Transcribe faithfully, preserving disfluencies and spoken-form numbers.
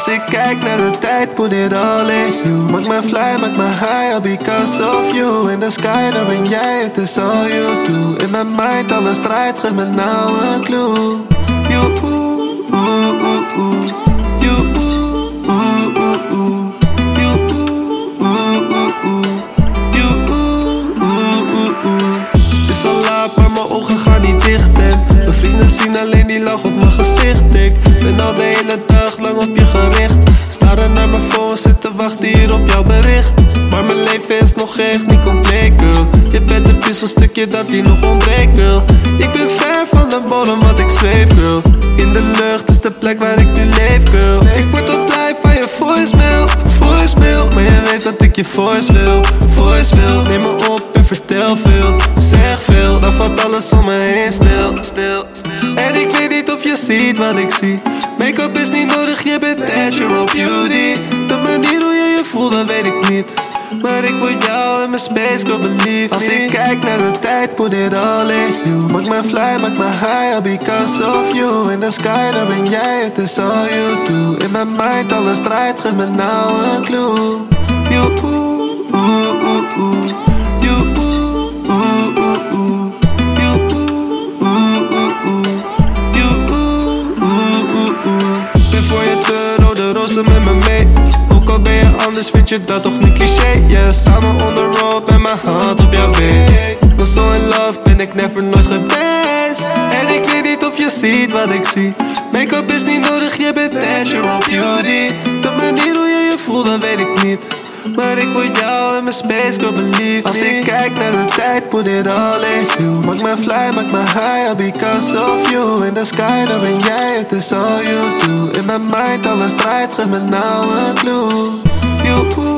Als ik kijk naar de tijd, put it all in you. Maak me fly, maak me high, all because of you. In the sky, daar ben jij, het is all you do. In mijn mind, alles draait, geef me nou een clue. You, ooh, ooh, ooh, ooh. You, ooh, ooh, ooh, ooh. You, ooh, ooh, ooh, ooh. You, ooh, ooh, ooh, ooh. Het is al laat, maar mijn ogen gaan niet dicht en mijn vrienden zien alleen die lach op mijn gezicht. Ik ben al de hele dag lang op je gericht. Staren naar mijn phone, zitten wachten hier op jouw bericht. Maar mijn leven is nog echt niet compleet, girl. Je bent een puzzelstukje dat hier nog ontbreekt, girl. Ik ben ver van de bodem, wat ik zweef, girl. In de lucht is de plek waar ik nu leef, girl. Ik word op blij van je voicemail, voicemail. Maar je weet dat ik je voice wil, voice wil. Neem me op en vertel veel, zeg veel. Dan valt alles om me heen stil, stil, stil. En ik weet niet of je ziet wat ik zie. Make-up is niet nodig, je bent natural beauty. De manier hoe je je voelt, dat weet ik niet. Maar ik word jou in mijn space, girl, believe me. Als ik kijk naar de tijd, put it all in you. Maak me fly, maak me high, all because of you. In the sky, daar ben jij, het is all you do. In mijn mind, alles draait, geef me nou een clue. You, ooh, ooh, ooh, ooh. You, ooh, ooh, ooh, ooh. You, ooh, ooh, ooh, ooh. You, ooh, ooh, ooh, ooh. Ben voor je de rode rozen met me mee. Ook al ben je anders, vind je dat toch niet cliché? Yeah, samen on the road met mijn hand op jouw been. Was zo in love, ben ik never nooit geweest. En ik weet niet of je ziet wat ik zie. Make-up is niet nodig, je bent natural beauty. De manier hoe je je voelt, dat weet ik niet. Maar ik word jou in mijn space, girl, believe me. Als ik kijk naar de tijd, put it all in you. Maak me fly, maak me high, all because of you. In the sky, daar ben jij, het is all you do. In mijn mind, alles draait, geef me nou een clue. You,